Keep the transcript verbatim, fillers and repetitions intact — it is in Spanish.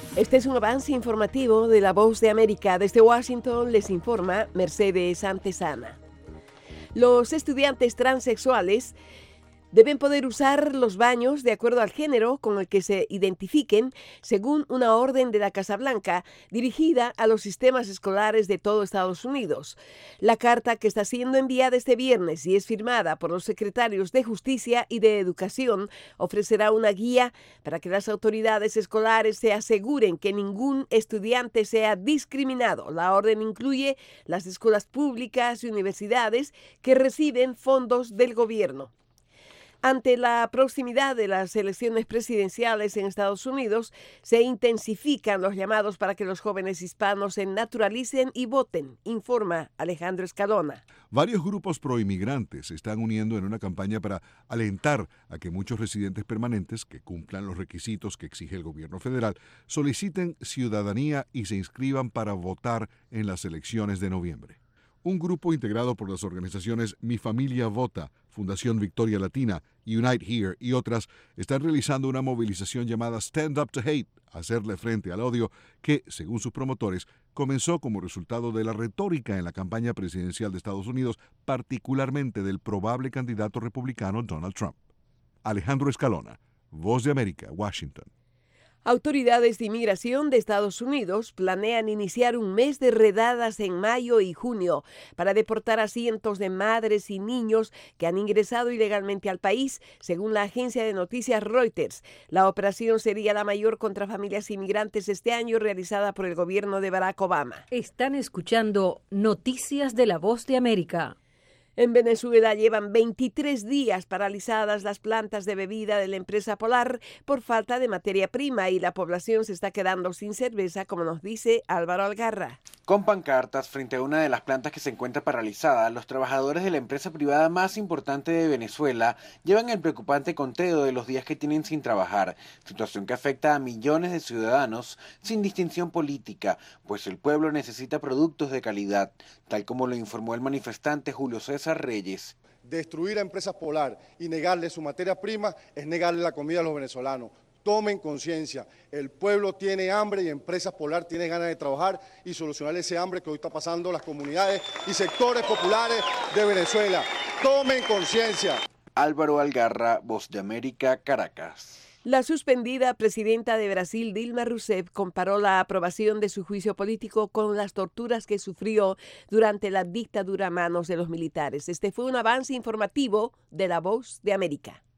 Este es un avance informativo de La Voz de América. Desde Washington les informa Mercedes Antesana. Los estudiantes transexuales deben poder usar los baños de acuerdo al género con el que se identifiquen, según una orden de la Casa Blanca dirigida a los sistemas escolares de todo Estados Unidos. La carta, que está siendo enviada este viernes y es firmada por los secretarios de Justicia y de Educación, ofrecerá una guía para que las autoridades escolares se aseguren que ningún estudiante sea discriminado. La orden incluye las escuelas públicas y universidades que reciben fondos del gobierno. Ante la proximidad de las elecciones presidenciales en Estados Unidos, se intensifican los llamados para que los jóvenes hispanos se naturalicen y voten, informa Alejandro Escalona. Varios grupos proinmigrantes se están uniendo en una campaña para alentar a que muchos residentes permanentes que cumplan los requisitos que exige el gobierno federal soliciten ciudadanía y se inscriban para votar en las elecciones de noviembre. Un grupo integrado por las organizaciones Mi Familia Vota, Fundación Victoria Latina, Unite Here y otras están realizando una movilización llamada Stand Up to Hate, hacerle frente al odio, que, según sus promotores, comenzó como resultado de la retórica en la campaña presidencial de Estados Unidos, particularmente del probable candidato republicano Donald Trump. Alejandro Escalona, Voz de América, Washington. Autoridades de inmigración de Estados Unidos planean iniciar un mes de redadas en mayo y junio para deportar a cientos de madres y niños que han ingresado ilegalmente al país, según la agencia de noticias Reuters. La operación sería la mayor contra familias inmigrantes este año realizada por el gobierno de Barack Obama. Están escuchando Noticias de la Voz de América. En Venezuela llevan veintitrés días paralizadas las plantas de bebida de la empresa Polar por falta de materia prima y la población se está quedando sin cerveza, como nos dice Álvaro Algarra. Con pancartas frente a una de las plantas que se encuentra paralizada, los trabajadores de la empresa privada más importante de Venezuela llevan el preocupante conteo de los días que tienen sin trabajar, situación que afecta a millones de ciudadanos sin distinción política, pues el pueblo necesita productos de calidad, tal como lo informó el manifestante Julio César Reyes. Destruir a Empresas Polar y negarle su materia prima es negarle la comida a los venezolanos. Tomen conciencia, el pueblo tiene hambre y Empresas Polar tiene ganas de trabajar y solucionar ese hambre que hoy está pasando las comunidades y sectores populares de Venezuela. Tomen conciencia. Álvaro Algarra, Voz de América, Caracas. La suspendida presidenta de Brasil, Dilma Rousseff, comparó la aprobación de su juicio político con las torturas que sufrió durante la dictadura a manos de los militares. Este fue un avance informativo de La Voz de América.